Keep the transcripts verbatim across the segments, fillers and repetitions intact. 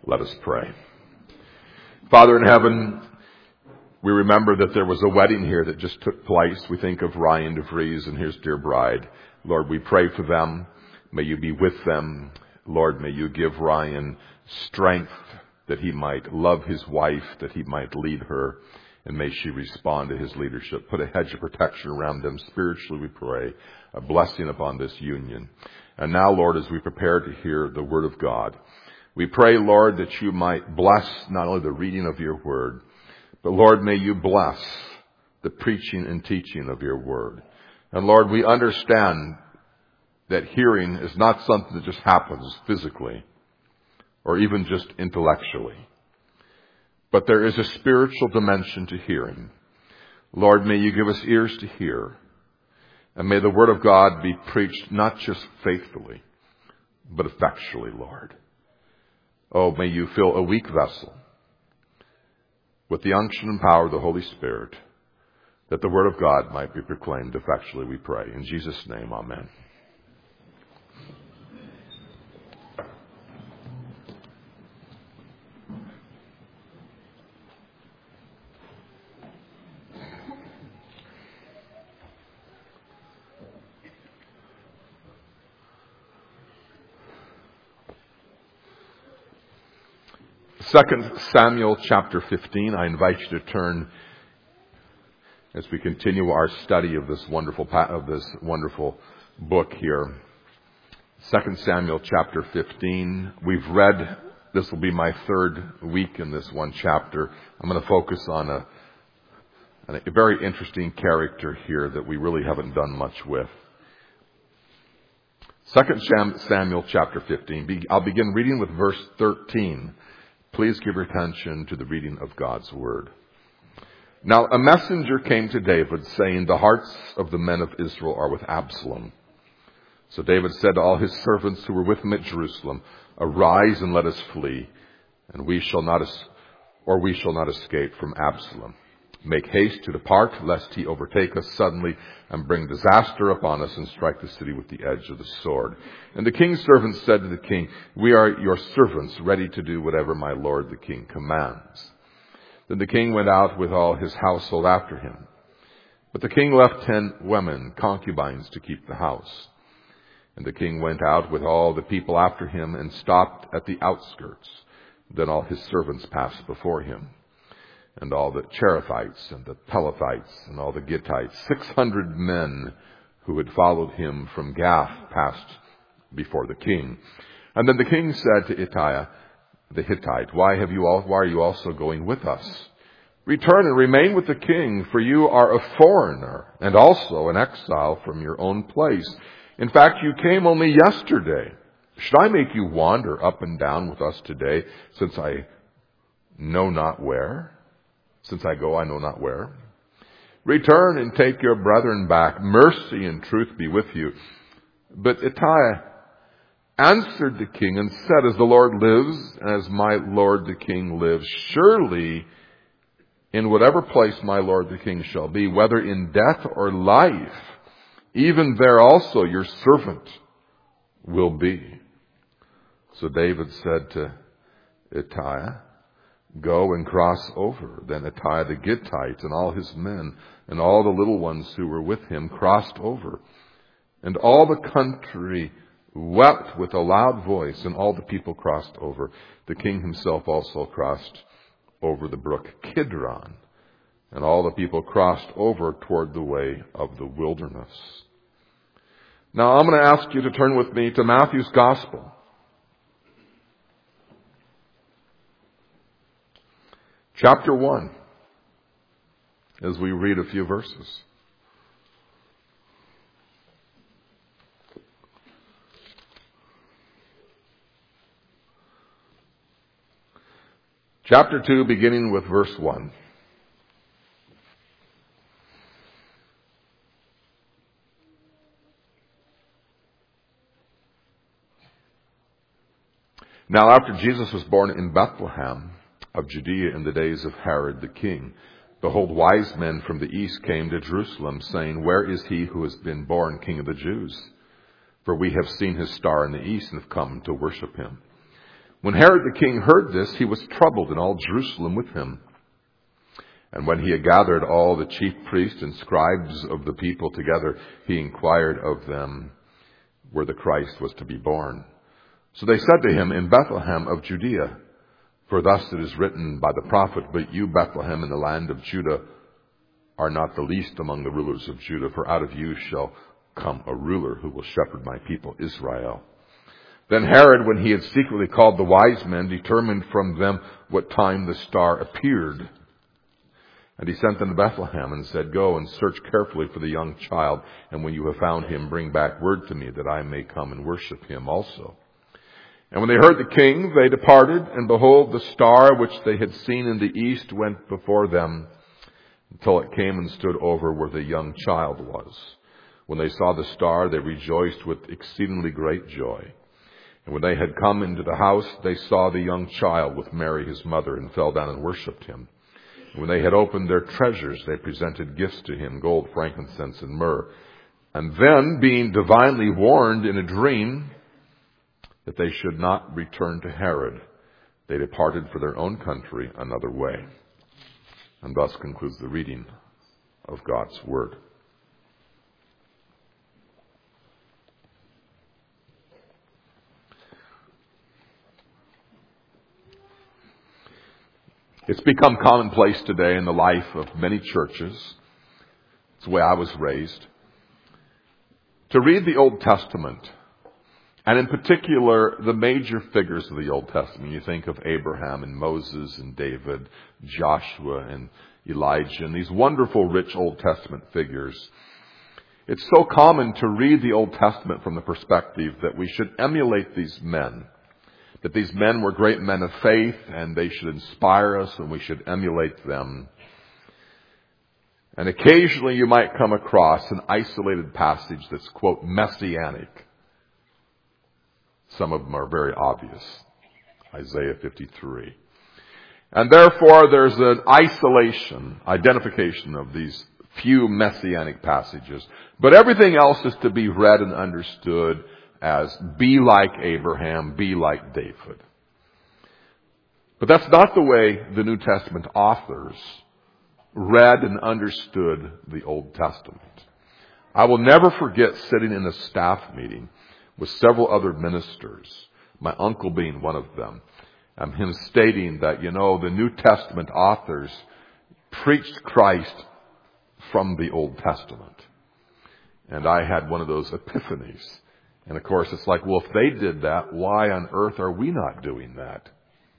Let us pray. Father in heaven, we remember that there was a wedding here that just took place. We think of Ryan DeVries and his dear bride. Lord, we pray for them. May you be with them. Lord, may you give Ryan strength that he might love his wife, that he might lead her, and may she respond to his leadership. Put a hedge of protection around them spiritually, we pray. A blessing upon this union. And now, Lord, as we prepare to hear the word of God, we pray, Lord, that you might bless not only the reading of your word, but, Lord, may you bless the preaching and teaching of your word. And, Lord, we understand that hearing is not something that just happens physically or even just intellectually. But there is a spiritual dimension to hearing. Lord, may you give us ears to hear. And may the word of God be preached not just faithfully, but effectually, Lord. Oh, may you fill a weak vessel with the unction and power of the Holy Spirit, that the word of God might be proclaimed effectually, we pray. In Jesus' name, amen. Second Samuel chapter fifteen. I invite you to turn as we continue our study of this wonderful of this wonderful book here. Second Samuel chapter fifteen. We've read. This will be my third week in this one chapter. I'm going to focus on a, a very interesting character here that we really haven't done much with. Second Samuel chapter fifteen. I'll begin reading with verse thirteen. Please give your attention to the reading of God's word. Now a messenger came to David, saying, "The hearts of the men of Israel are with Absalom." So David said to all his servants who were with him at Jerusalem, "Arise and let us flee, and we shall not, or we shall not escape from Absalom. Make haste to depart, lest he overtake us suddenly and bring disaster upon us and strike the city with the edge of the sword." And the king's servants said to the king, "We are your servants, ready to do whatever my lord the king commands." Then the king went out with all his household after him. But the king left ten women, concubines, to keep the house. And the king went out with all the people after him and stopped at the outskirts. Then all his servants passed before him. And all the Cherethites and the Pelethites and all the Gittites, six hundred men who had followed him from Gath, passed before the king. And then the king said to Ittai the Hittite, "Why have you all? Why are you also going with us? Return and remain with the king, for you are a foreigner and also an exile from your own place. In fact, you came only yesterday. Should I make you wander up and down with us today, since I know not where?" Since I go, I know not where. "Return and take your brethren back. Mercy and truth be with you." But Ittai answered the king and said, "As the Lord lives, and as my lord the king lives, surely in whatever place my lord the king shall be, whether in death or life, even there also your servant will be." So David said to Ittai, "Go and cross over." Then Ittai the Gittite and all his men and all the little ones who were with him crossed over. And all the country wept with a loud voice, and all the people crossed over. The king himself also crossed over the brook Kidron, and all the people crossed over toward the way of the wilderness. Now I'm going to ask you to turn with me to Matthew's Gospel. Chapter one, as we read a few verses. Chapter two, beginning with verse one. Now after Jesus was born in Bethlehem of Judea in the days of Herod the king, behold, wise men from the east came to Jerusalem, saying, "Where is he who has been born King of the Jews? For we have seen his star in the east and have come to worship him." When Herod the king heard this, he was troubled, and all Jerusalem with him. And when he had gathered all the chief priests and scribes of the people together, he inquired of them where the Christ was to be born. So they said to him, in Bethlehem of Judea. For thus it is written by the prophet, but you, Bethlehem, in the land of Judah, are not the least among the rulers of Judah, for out of you shall come a ruler who will shepherd my people Israel. Then Herod, when he had secretly called the wise men, determined from them what time the star appeared. And he sent them to Bethlehem and said, go and search carefully for the young child, and when you have found him, bring back word to me that I may come and worship him also. And when they heard the king, they departed, and behold, the star which they had seen in the east went before them until it came and stood over where the young child was. When they saw the star, they rejoiced with exceedingly great joy. And when they had come into the house, they saw the young child with Mary his mother, and fell down and worshipped him. And when they had opened their treasures, they presented gifts to him, gold, frankincense, and myrrh. And then, being divinely warned in a dream that they should not return to Herod, they departed for their own country another way. And thus concludes the reading of God's Word. It's become commonplace today in the life of many churches, it's the way I was raised, to read the Old Testament, and in particular, the major figures of the Old Testament. You think of Abraham and Moses and David, Joshua and Elijah, and these wonderful, rich Old Testament figures. It's so common to read the Old Testament from the perspective that we should emulate these men, that these men were great men of faith, and they should inspire us, and we should emulate them. And occasionally you might come across an isolated passage that's, quote, messianic. Some of them are very obvious. Isaiah fifty-three. And therefore there's an isolation, identification of these few messianic passages. But everything else is to be read and understood as be like Abraham, be like David. But that's not the way the New Testament authors read and understood the Old Testament. I will never forget sitting in a staff meeting with several other ministers, my uncle being one of them, and him stating that, you know, the New Testament authors preached Christ from the Old Testament. And I had one of those epiphanies. And of course, it's like, well, if they did that, why on earth are we not doing that?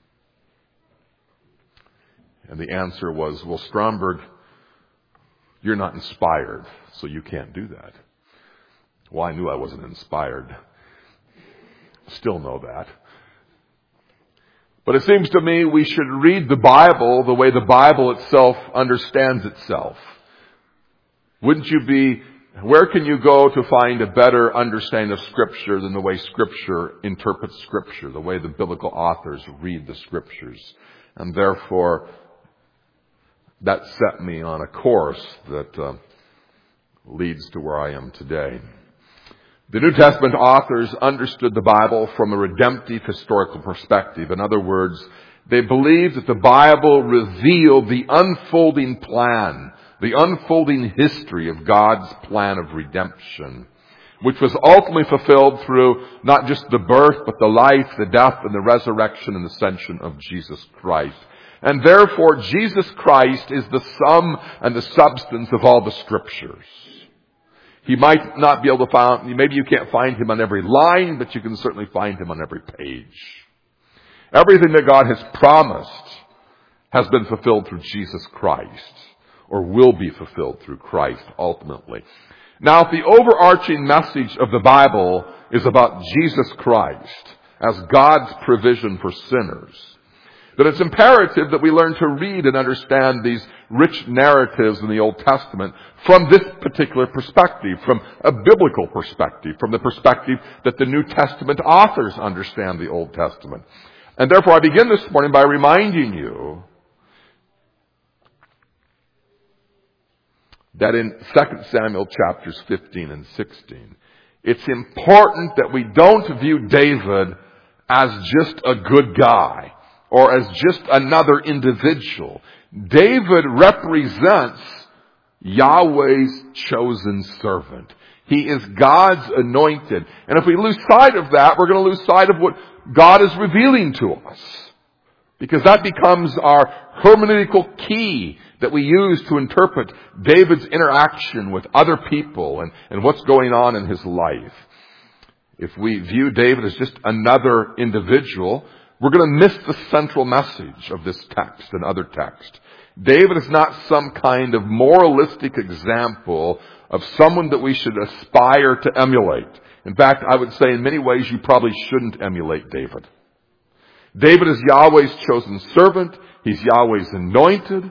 And the answer was, well, Stromberg, you're not inspired, so you can't do that. Well, I knew I wasn't inspired. Still know that. But it seems to me we should read the Bible the way the Bible itself understands itself. Wouldn't you be, where can you go to find a better understanding of Scripture than the way Scripture interprets Scripture, the way the biblical authors read the Scriptures? And therefore, that set me on a course that uh, leads to where I am today. The New Testament authors understood the Bible from a redemptive historical perspective. In other words, they believed that the Bible revealed the unfolding plan, the unfolding history of God's plan of redemption, which was ultimately fulfilled through not just the birth, but the life, the death, and the resurrection and ascension of Jesus Christ. And therefore, Jesus Christ is the sum and the substance of all the Scriptures. He might not be able to find, maybe you can't find him on every line, but you can certainly find him on every page. Everything that God has promised has been fulfilled through Jesus Christ, or will be fulfilled through Christ ultimately. Now, if the overarching message of the Bible is about Jesus Christ as God's provision for sinners, then it's imperative that we learn to read and understand these rich narratives in the Old Testament from this particular perspective, from a biblical perspective, from the perspective that the New Testament authors understand the Old Testament. And therefore I begin this morning by reminding you that in Second Samuel chapters fifteen and sixteen, it's important that we don't view David as just a good guy or as just another individual. David represents Yahweh's chosen servant. He is God's anointed. And if we lose sight of that, we're going to lose sight of what God is revealing to us. Because that becomes our hermeneutical key that we use to interpret David's interaction with other people and, and what's going on in his life. If we view David as just another individual, we're going to miss the central message of this text and other texts. David is not some kind of moralistic example of someone that we should aspire to emulate. In fact, I would say in many ways you probably shouldn't emulate David. David is Yahweh's chosen servant. He's Yahweh's anointed.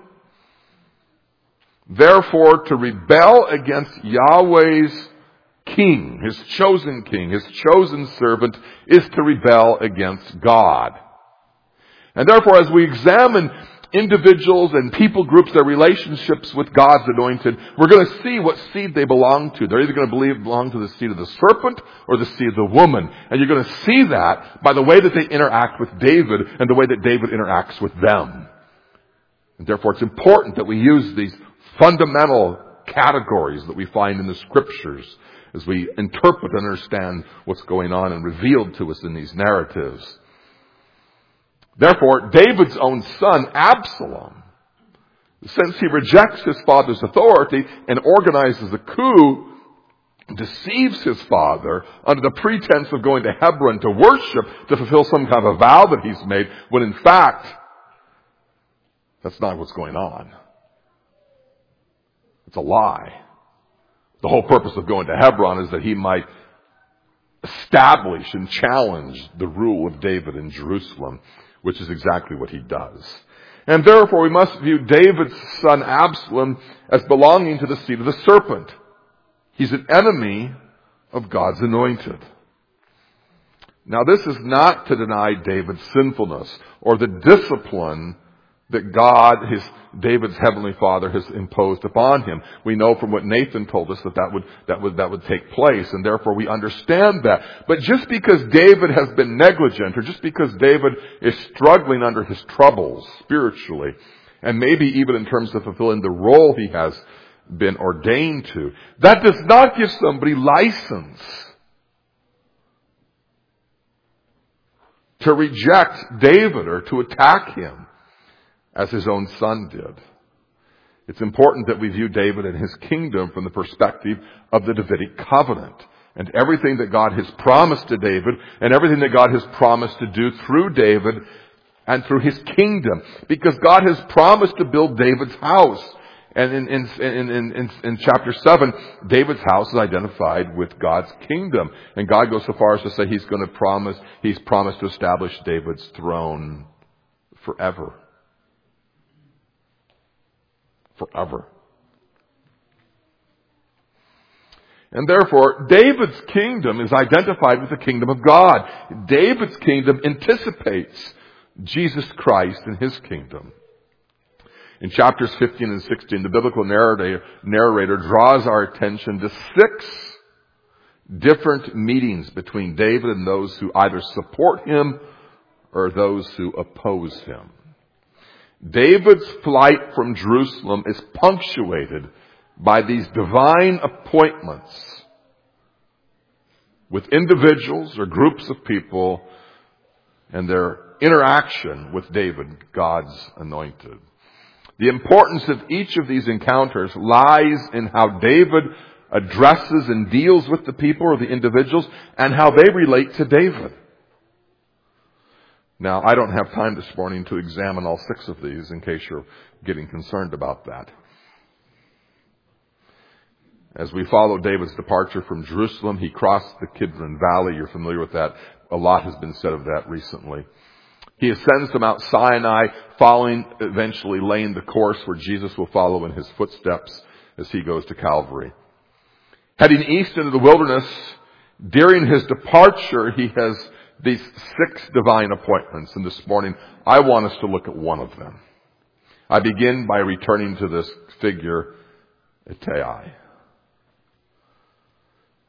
Therefore, to rebel against Yahweh's king, his chosen king, his chosen servant, is to rebel against God. And therefore, as we examine individuals and people groups, their relationships with God's anointed, we're going to see what seed they belong to. They're either going to believe belong to the seed of the serpent or the seed of the woman. And you're going to see that by the way that they interact with David and the way that David interacts with them. And therefore, it's important that we use these fundamental categories that we find in the Scriptures as we interpret and understand what's going on and revealed to us in these narratives. Therefore, David's own son, Absalom, since he rejects his father's authority and organizes a coup, deceives his father under the pretense of going to Hebron to worship, to fulfill some kind of a vow that he's made, when in fact, that's not what's going on. It's a lie. The whole purpose of going to Hebron is that he might establish and challenge the rule of David in Jerusalem, which is exactly what he does. And therefore we must view David's son Absalom as belonging to the seed of the serpent. He's an enemy of God's anointed. Now this is not to deny David's sinfulness or the discipline that God, his David's heavenly Father, has imposed upon him. We know from what Nathan told us that that would, that would, that would take place, and therefore we understand that. But just because David has been negligent, or just because David is struggling under his troubles spiritually, and maybe even in terms of fulfilling the role he has been ordained to, that does not give somebody license to reject David or to attack him as his own son did. It's important that we view David and his kingdom from the perspective of the Davidic covenant and everything that God has promised to David and everything that God has promised to do through David and through his kingdom. Because God has promised to build David's house. And in, in, in, in, in chapter seven, David's house is identified with God's kingdom. And God goes so far as to say he's going to promise, he's promised to establish David's throne forever. Forever. And therefore, David's kingdom is identified with the kingdom of God. David's kingdom anticipates Jesus Christ and his kingdom. In chapters fifteen and sixteen, the biblical narrator, narrator draws our attention to six different meetings between David and those who either support him or those who oppose him. David's flight from Jerusalem is punctuated by these divine appointments with individuals or groups of people and their interaction with David, God's anointed. The importance of each of these encounters lies in how David addresses and deals with the people or the individuals and how they relate to David. Now, I don't have time this morning to examine all six of these in case you're getting concerned about that. As we follow David's departure from Jerusalem, he crossed the Kidron Valley. You're familiar with that. A lot has been said of that recently. He ascends to Mount Sinai, following, eventually laying the course where Jesus will follow in his footsteps as he goes to Calvary. Heading east into the wilderness, during his departure, he has these six divine appointments. And this morning, I want us to look at one of them. I begin by returning to this figure, Ittai.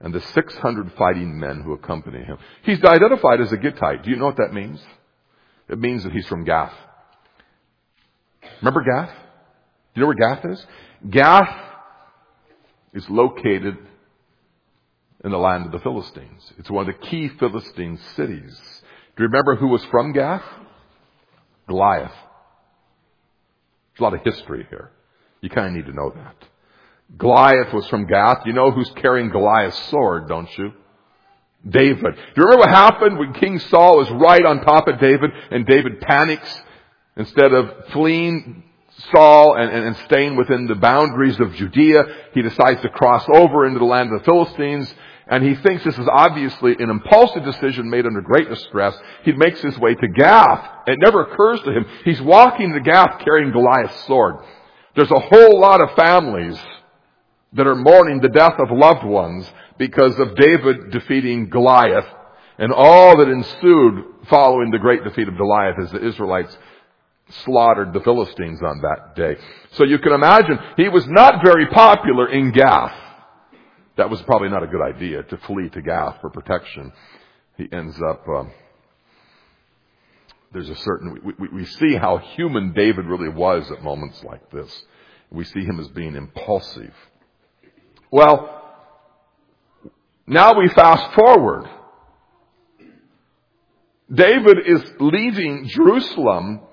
and the six hundred fighting men who accompany him. He's identified as a Gittite. Do you know what that means? It means that he's from Gath. Remember Gath? Do you know where Gath is? Gath is located in the land of the Philistines. It's one of the key Philistine cities. Do you remember who was from Gath? Goliath. There's a lot of history here. You kind of need to know that. Goliath was from Gath. You know who's carrying Goliath's sword, don't you? David. Do you remember what happened when King Saul was right on top of David and David panics? Instead of fleeing Saul and, and, and staying within the boundaries of Judea, he decides to cross over into the land of the Philistines. And he thinks this is obviously an impulsive decision made under great distress. He makes his way to Gath. It never occurs to him. He's walking to Gath carrying Goliath's sword. There's a whole lot of families that are mourning the death of loved ones because of David defeating Goliath and all that ensued following the great defeat of Goliath as the Israelites slaughtered the Philistines on that day. So you can imagine he was not very popular in Gath. That was probably not a good idea to flee to Gath for protection. He ends up, um, there's a certain, we, we, we see how human David really was at moments like this. We see him as being impulsive. Well, now we fast forward. David is leaving Jerusalem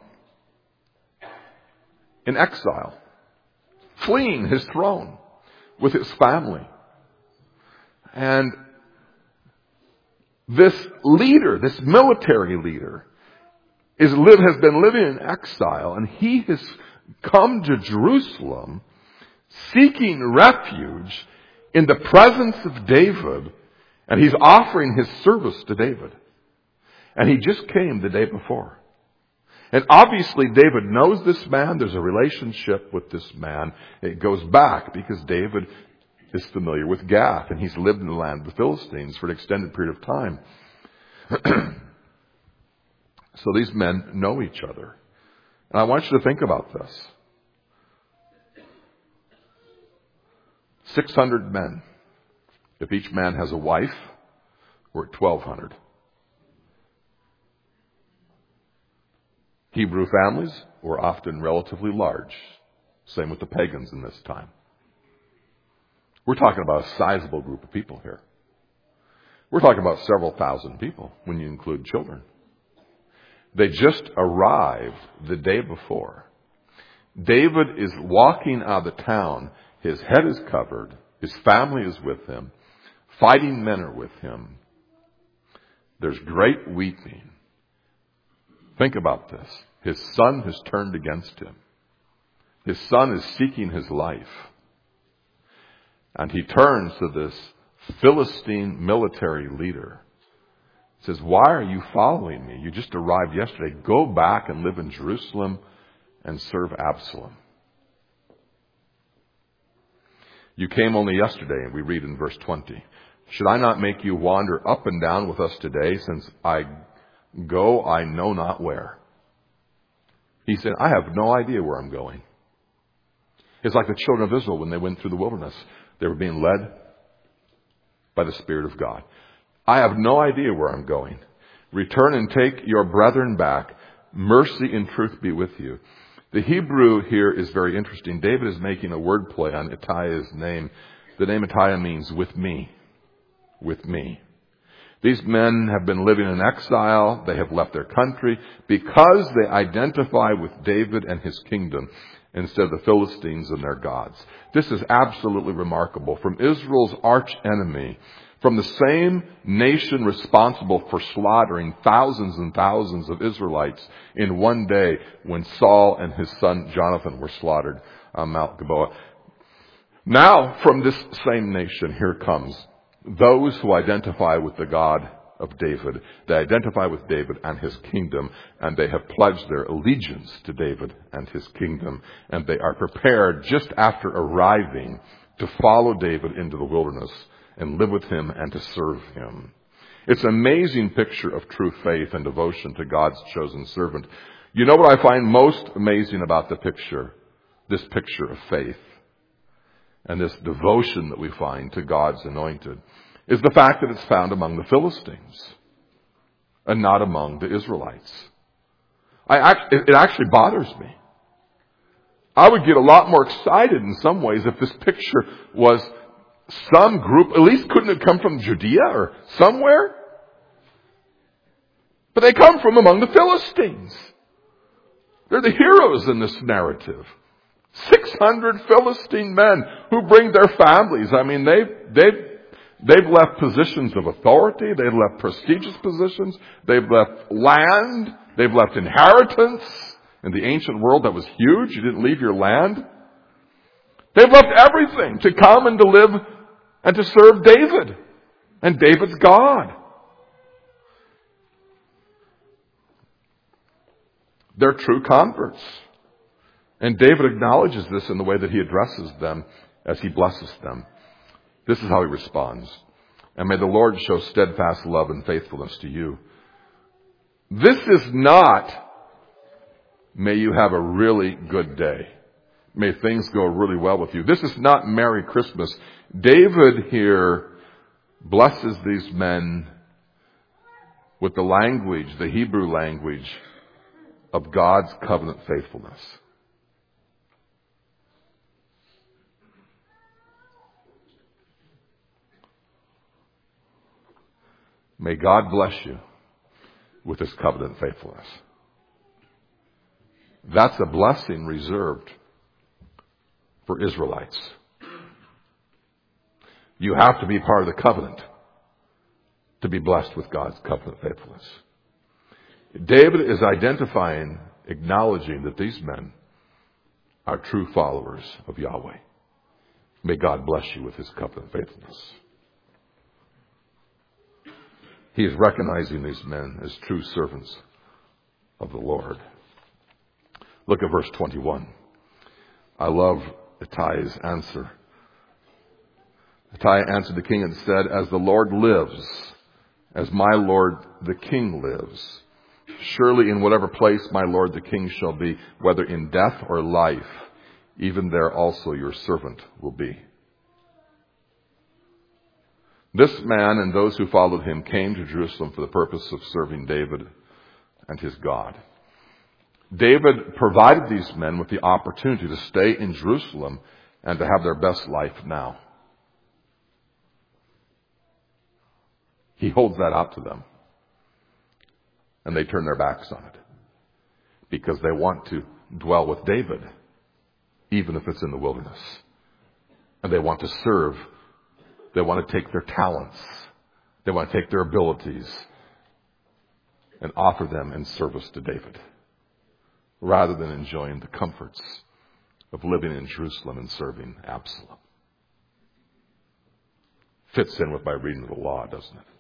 in exile, fleeing his throne with his family. And this leader, this military leader, is live, has been living in exile, and he has come to Jerusalem seeking refuge in the presence of David, and he's offering his service to David. And he just came the day before. And obviously David knows this man. There's a relationship with this man. It goes back because David is familiar with Gath, and he's lived in the land of the Philistines for an extended period of time. So these men know each other. And I want you to think about this. six hundred men. If each man has a wife, we're at twelve hundred. Hebrew families were often relatively large. Same with the pagans in this time. We're talking about a sizable group of people here. We're talking about several thousand people when you include children. They just arrived the day before. David is walking out of the town. His head is covered. His family is with him. Fighting men are with him. There's great weeping. Think about this. His son has turned against him. His son is seeking his life. And he turns to this Philistine military leader. Says, why are you following me? You just arrived yesterday. Go back and live in Jerusalem and serve Absalom. You came only yesterday, and we read in verse twenty. Should I not make you wander up and down with us today, since I go I know not where? He said, I have no idea where I'm going. It's like the children of Israel when they went through the wilderness. They were being led by the Spirit of God. I have no idea where I'm going. Return and take your brethren back. Mercy and truth be with you. The Hebrew here is very interesting. David is making a word play on Ittaiah's name. The name Ittaiah means with me. With me. These men have been living in exile. They have left their country because they identify with David and his kingdom instead of the Philistines and their gods. This is absolutely remarkable. From Israel's arch enemy, from the same nation responsible for slaughtering thousands and thousands of Israelites in one day when Saul and his son Jonathan were slaughtered on Mount Gilboa. Now, from this same nation, here comes those who identify with the God of David. They identify with David and his kingdom, and they have pledged their allegiance to David and his kingdom. And they are prepared just after arriving to follow David into the wilderness and live with him and to serve him. It's an amazing picture of true faith and devotion to God's chosen servant. You know what I find most amazing about the picture? This picture of faith and this devotion that we find to God's anointed is the fact that it's found among the Philistines and not among the Israelites. I act, it actually bothers me. I would get a lot more excited in some ways if this picture was some group, at least couldn't it come from Judea or somewhere? But they come from among the Philistines. They're the heroes in this narrative. six hundred Philistine men who bring their families. I mean, they've, they've, they've left positions of authority. They've left prestigious positions. They've left land. They've left inheritance. In the ancient world, that was huge. You didn't leave your land. They've left everything to come and to live and to serve David and David's God. They're true converts. And David acknowledges this in the way that he addresses them as he blesses them. This is how he responds. And may the Lord show steadfast love and faithfulness to you. This is not, may you have a really good day. May things go really well with you. This is not Merry Christmas. David here blesses these men with the language, the Hebrew language, of God's covenant faithfulness. May God bless you with His covenant faithfulness. That's a blessing reserved for Israelites. You have to be part of the covenant to be blessed with God's covenant faithfulness. David is identifying, acknowledging that these men are true followers of Yahweh. May God bless you with His covenant faithfulness. He is recognizing these men as true servants of the Lord. Look at verse twenty-one. I love Ittai's answer. Ittai answered the king and said, as the Lord lives, as my Lord the king lives, surely in whatever place my Lord the king shall be, whether in death or life, even there also your servant will be. This man and those who followed him came to Jerusalem for the purpose of serving David and his God. David provided these men with the opportunity to stay in Jerusalem and to have their best life now. He holds that out to them. And they turn their backs on it. Because they want to dwell with David, even if it's in the wilderness. And they want to serve. They want to take their talents. They want to take their abilities and offer them in service to David, rather than enjoying the comforts of living in Jerusalem and serving Absalom. Fits in with my reading of the law, doesn't it?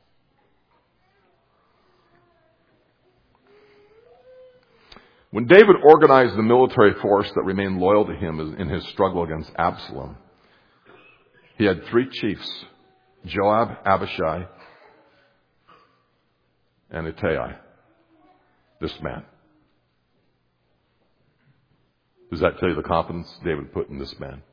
When David organized the military force that remained loyal to him in his struggle against Absalom, he had three chiefs, Joab, Abishai, and Ittai, this man. Does that tell you the confidence David put in this man?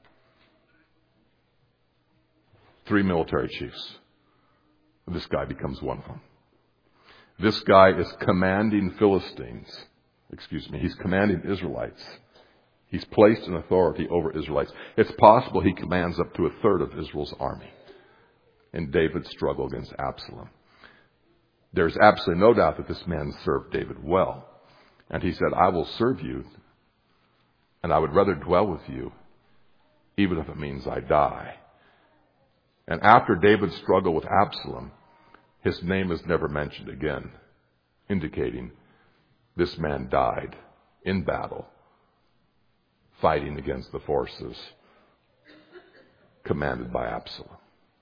Three military chiefs. This guy becomes one of them. This guy is commanding Philistines. Excuse me, he's commanding Israelites. He's placed in authority over Israelites. It's possible he commands up to a third of Israel's army in David's struggle against Absalom. There's absolutely no doubt that this man served David well. And he said, I will serve you, and I would rather dwell with you, even if it means I die. And after David's struggle with Absalom, his name is never mentioned again, indicating this man died in battle, fighting against the forces commanded by Absalom.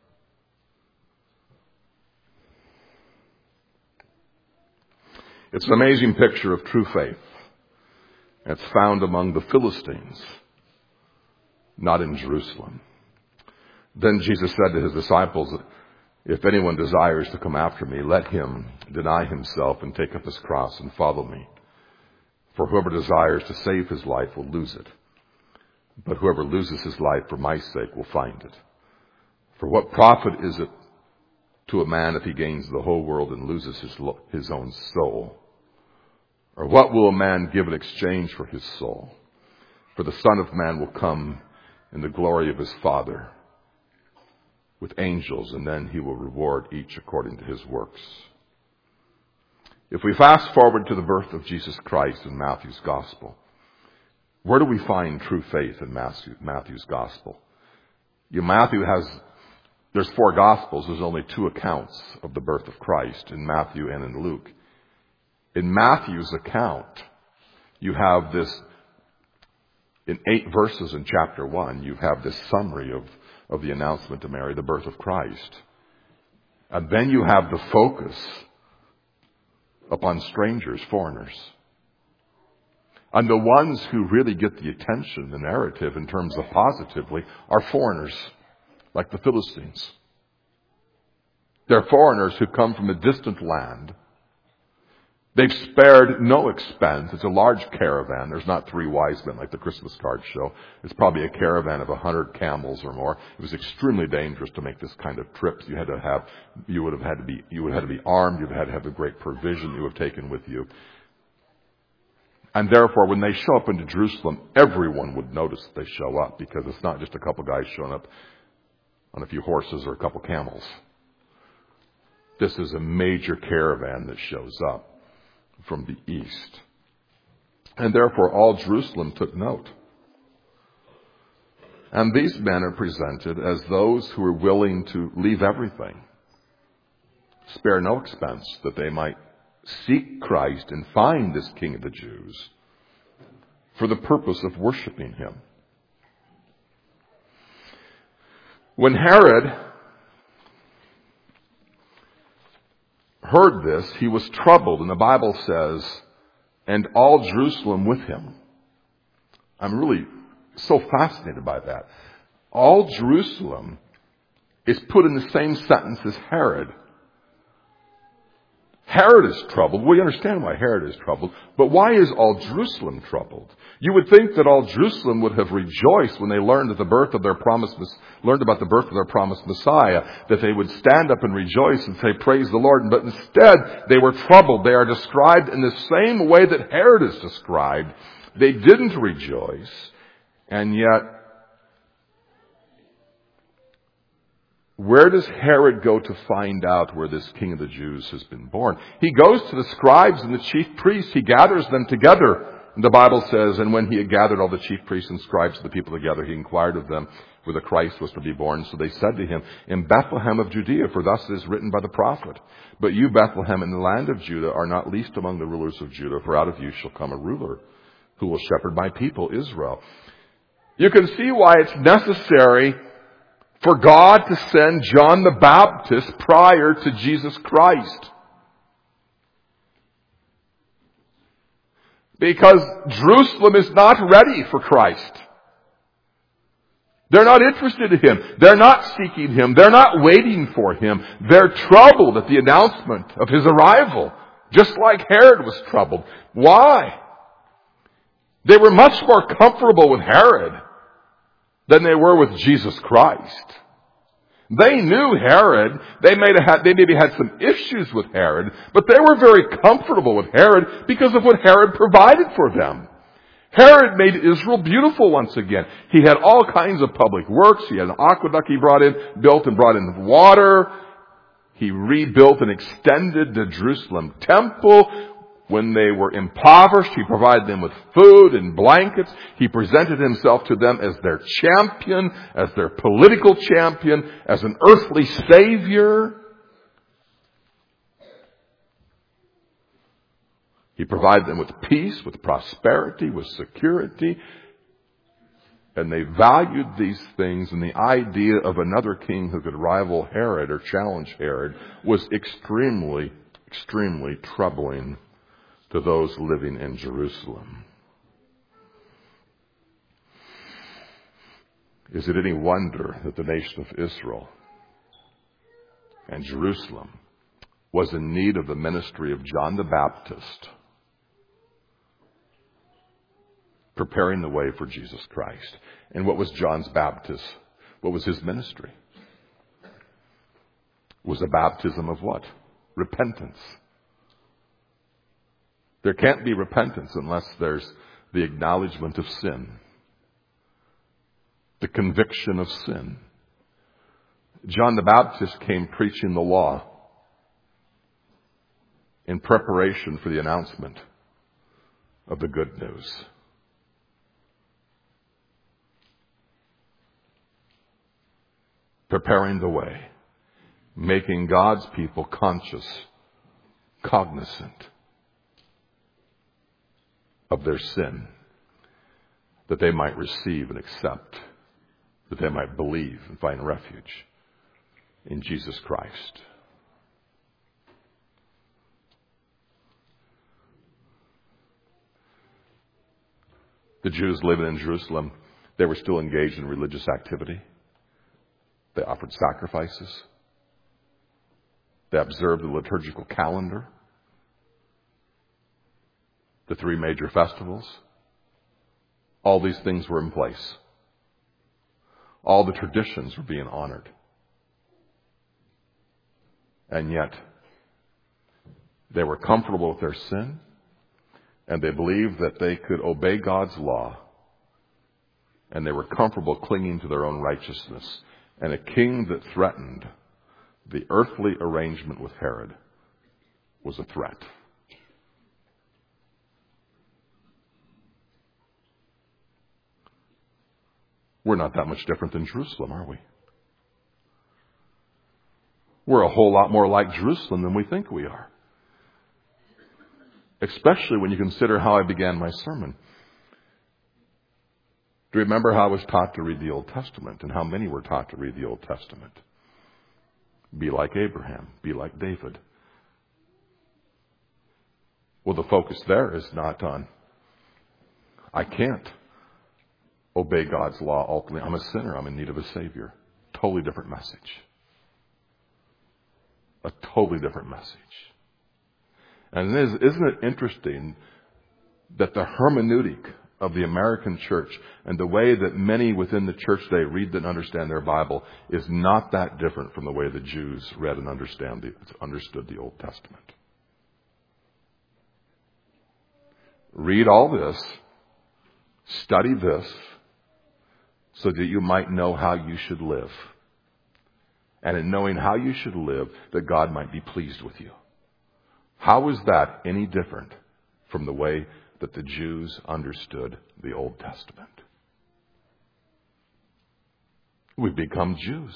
It's an amazing picture of true faith. It's found among the Philistines, not in Jerusalem. Then Jesus said to his disciples, if anyone desires to come after me, let him deny himself and take up his cross and follow me. For whoever desires to save his life will lose it. But whoever loses his life for my sake will find it. For what profit is it to a man if he gains the whole world and loses his, his own soul? Or what will a man give in exchange for his soul? For the Son of Man will come in the glory of his Father with angels, and then he will reward each according to his works. If we fast forward to the birth of Jesus Christ in Matthew's Gospel, where do we find true faith in Matthew, Matthew's Gospel? You know, Matthew has, there's four Gospels. There's only two accounts of the birth of Christ, in Matthew and in Luke. In Matthew's account, you have this, in eight verses in chapter one, you have this summary of, of the announcement to Mary, the birth of Christ. And then you have the focus upon strangers, foreigners. And the ones who really get the attention, the narrative, in terms of positively, are foreigners, like the Philistines. They're foreigners who come from a distant land. They've spared no expense. It's a large caravan. There's not three wise men like the Christmas card show. It's probably a caravan of a hundred camels or more. It was extremely dangerous to make this kind of trip. You had to have, you would have had to be, you would have had to be armed. You would have had to have a great provision you have taken with you. And therefore, when they show up into Jerusalem, everyone would notice that they show up, because it's not just a couple guys showing up on a few horses or a couple camels. This is a major caravan that shows up from the east. And therefore all Jerusalem took note. And these men are presented as those who are willing to leave everything, spare no expense, that they might seek Christ and find this King of the Jews for the purpose of worshiping him. When Herod heard this, he was troubled, and the Bible says, and all Jerusalem with him. I'm really so fascinated by that. All Jerusalem is put in the same sentence as Herod. Herod is troubled. We understand why Herod is troubled, but why is all Jerusalem troubled? You would think that all Jerusalem would have rejoiced when they learned that the birth of their promised, learned about the birth of their promised Messiah, that they would stand up and rejoice and say, praise the Lord. But instead, they were troubled. They are described in the same way that Herod is described. They didn't rejoice, and yet, where does Herod go to find out where this King of the Jews has been born? He goes to the scribes and the chief priests. He gathers them together. And the Bible says, and when he had gathered all the chief priests and scribes of the people together, he inquired of them where the Christ was to be born. So they said to him, in Bethlehem of Judea, for thus it is written by the prophet. But you, Bethlehem, in the land of Judah, are not least among the rulers of Judah, for out of you shall come a ruler who will shepherd my people, Israel. You can see why it's necessary for God to send John the Baptist prior to Jesus Christ. Because Jerusalem is not ready for Christ. They're not interested in him. They're not seeking him. They're not waiting for him. They're troubled at the announcement of his arrival, just like Herod was troubled. Why? They were much more comfortable with Herod than they were with Jesus Christ. They knew Herod. They may have had, they maybe had some issues with Herod, but they were very comfortable with Herod because of what Herod provided for them. Herod made Israel beautiful once again. He had all kinds of public works. He had an aqueduct he brought in, built and brought in water. He rebuilt and extended the Jerusalem temple. When they were impoverished, he provided them with food and blankets. He presented himself to them as their champion, as their political champion, as an earthly savior. He provided them with peace, with prosperity, with security. And they valued these things, and the idea of another king who could rival Herod or challenge Herod was extremely, extremely troubling to those living in Jerusalem. Is it any wonder that the nation of Israel and Jerusalem was in need of the ministry of John the Baptist, preparing the way for Jesus Christ? And what was John's Baptist? What was his ministry? was a baptism of what? Repentance. There can't be repentance unless there's the acknowledgement of sin, the conviction of sin. John the Baptist came preaching the law in preparation for the announcement of the good news. Preparing the way, making God's people conscious, cognizant of their sin, that they might receive and accept, that they might believe and find refuge in Jesus Christ. The Jews living in Jerusalem, they were still engaged in religious activity. They offered sacrifices. They observed the liturgical calendar, the three major festivals. All these things were in place. All the traditions were being honored. And yet, they were comfortable with their sin, and they believed that they could obey God's law, and they were comfortable clinging to their own righteousness. And a king that threatened the earthly arrangement with Herod was a threat. We're not that much different than Jerusalem, are we? We're a whole lot more like Jerusalem than we think we are. Especially when you consider how I began my sermon. Do you remember how I was taught to read the Old Testament and how many were taught to read the Old Testament? Be like Abraham. Be like David. Well, the focus there is not on, I can't obey God's law ultimately. I'm a sinner. I'm in need of a Savior. Totally different message. A totally different message. And isn't it interesting that the hermeneutic of the American church and the way that many within the church today read and understand their Bible is not that different from the way the Jews read and understand the, understood the Old Testament. Read all this, study this, so that you might know how you should live. And in knowing how you should live, that God might be pleased with you. How is that any different from the way that the Jews understood the Old Testament? We've become Jews.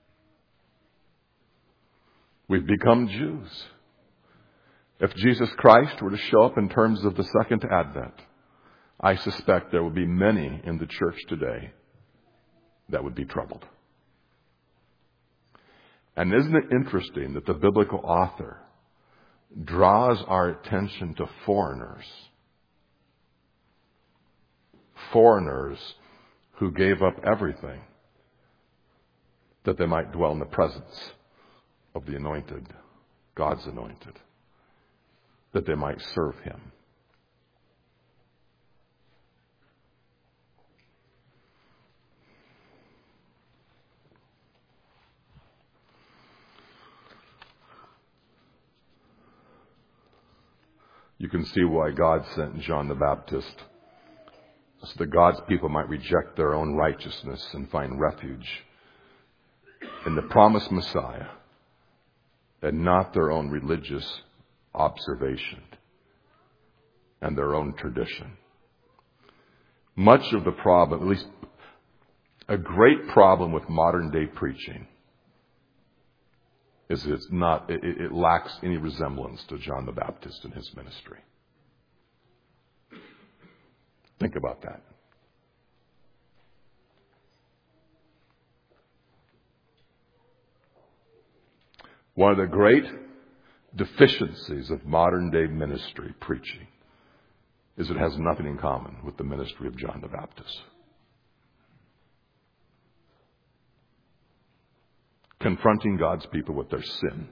We've become Jews. If Jesus Christ were to show up in terms of the second advent, I suspect there would be many in the church today that would be troubled. And isn't it interesting that the biblical author draws our attention to foreigners? Foreigners who gave up everything that they might dwell in the presence of the anointed, God's anointed, that they might serve Him. You can see why God sent John the Baptist, so that God's people might reject their own righteousness and find refuge in the promised Messiah and not their own religious observation and their own tradition. Much of the problem, at least a great problem with modern day preaching, is it's not, it, it lacks any resemblance to John the Baptist and his ministry. Think about that. One of the great deficiencies of modern day ministry preaching is it has nothing in common with the ministry of John the Baptist. Confronting God's people with their sin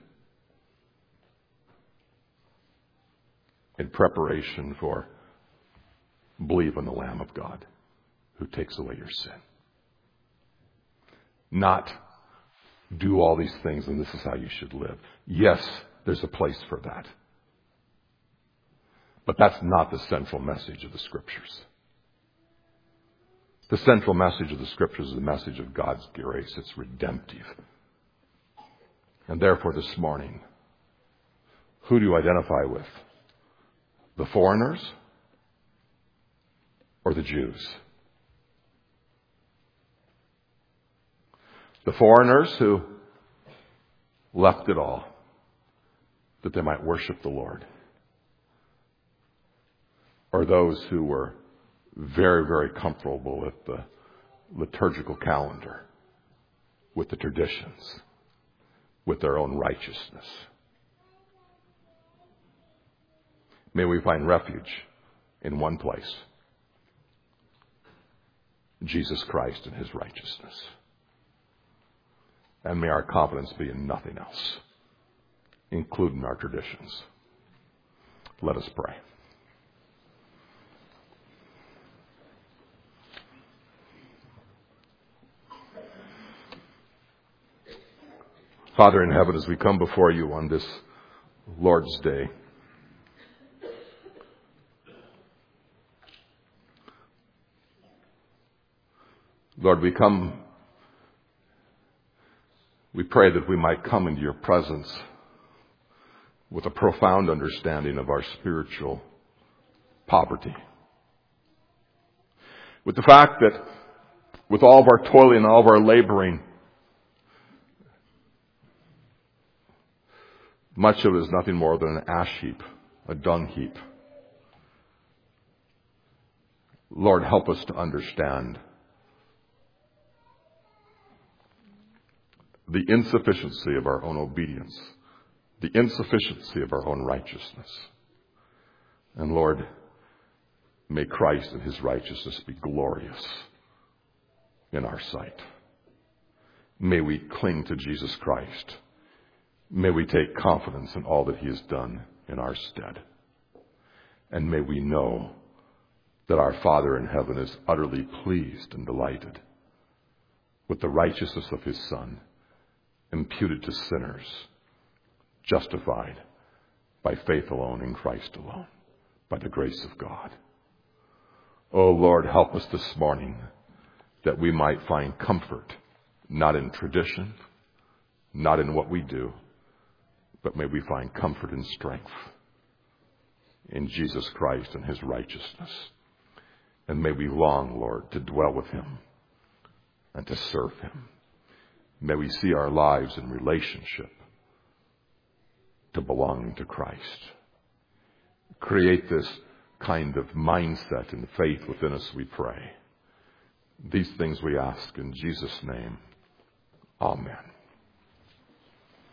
in preparation for believe in the Lamb of God who takes away your sin. Not do all these things and this is how you should live. Yes, there's a place for that. But that's not the central message of the Scriptures. The central message of the Scriptures is the message of God's grace. It's redemptive. And therefore this morning, who do you identify with? The foreigners or the Jews? The foreigners who left it all that they might worship the Lord. Or those who were very, very comfortable with the liturgical calendar, with the traditions, with their own righteousness. May we find refuge in one place, Jesus Christ and His righteousness. And may our confidence be in nothing else, including our traditions. Let us pray. Father in heaven, as we come before you on this Lord's Day, Lord, we come, we pray that we might come into your presence with a profound understanding of our spiritual poverty. With the fact that with all of our toiling and all of our laboring, much of it is nothing more than an ash heap, a dung heap. Lord, help us to understand the insufficiency of our own obedience, the insufficiency of our own righteousness. And Lord, may Christ and His righteousness be glorious in our sight. May we cling to Jesus Christ. May we take confidence in all that He has done in our stead. And may we know that our Father in heaven is utterly pleased and delighted with the righteousness of His Son, imputed to sinners, justified by faith alone in Christ alone, by the grace of God. Oh Lord, help us this morning that we might find comfort, not in tradition, not in what we do, but may we find comfort and strength in Jesus Christ and His righteousness. And may we long, Lord, to dwell with Him and to serve Him. May we see our lives in relationship to belonging to Christ. Create this kind of mindset and faith within us, we pray. These things we ask in Jesus' name. Amen.